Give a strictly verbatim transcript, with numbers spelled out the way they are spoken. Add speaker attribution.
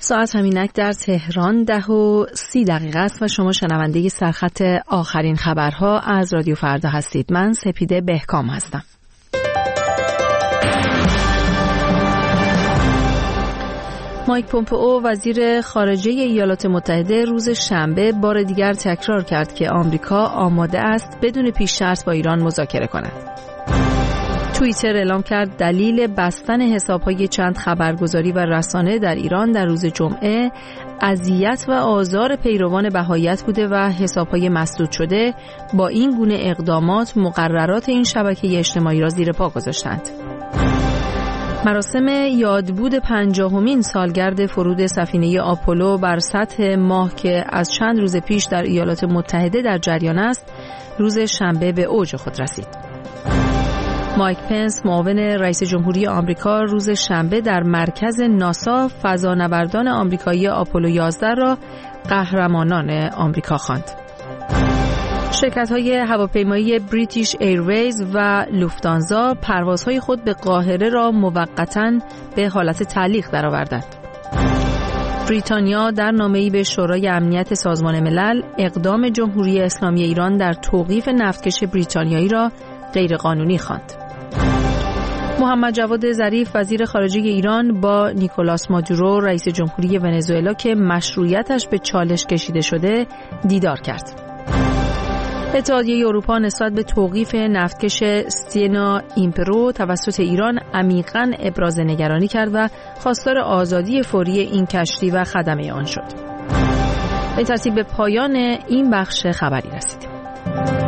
Speaker 1: ساعت همینک در تهران ده و سی دقیقه است و شما شنونده سرخط آخرین خبرها از رادیو فردا هستید. من سپیده بهکام هستم. مایک پومپئو وزیر خارجه ایالات متحده روز شنبه بار دیگر تکرار کرد که آمریکا آماده است بدون پیش شرط با ایران مذاکره کند. توییتر اعلام کرد دلیل بستن حساب‌های چند خبرگزاری و رسانه در ایران در روز جمعه اذیت و آزار پیروان بهائیت بوده و حساب‌های مسدود شده با این گونه اقدامات مقررات این شبکه اجتماعی را زیر پا گذاشتند. مراسم یادبود پنجاهمین سالگرد فرود سفینه آپولو بر سطح ماه که از چند روز پیش در ایالات متحده در جریان است، روز شنبه به اوج خود رسید. مایک پنس معاون رئیس جمهوری آمریکا روز شنبه در مرکز ناسا فضانوردان آمریکایی آپولو یازده را قهرمانان آمریکا خواند. شرکت‌های هواپیمایی بریتیش ایرویز و لوفتانزا پروازهای خود به قاهره را موقتاً به حالت تعلیق درآوردند. بریتانیا در نامه‌ای به شورای امنیت سازمان ملل اقدام جمهوری اسلامی ایران در توقیف نفتکش بریتانیایی را غیرقانونی خواند. محمد جواد ظریف وزیر خارجه ایران با نیکولاس مادورو رئیس جمهوری ونزوئلا که مشروعیتش به چالش کشیده شده دیدار کرد. اتحادیه اروپا نسبت به توقیف نفتکش استینا ایمپرو توسط ایران عمیقاً ابراز نگرانی کرد و خواستار آزادی فوری این کشتی و خدمه آن شد. به ترتیب پایان این بخش خبری رسیدیم.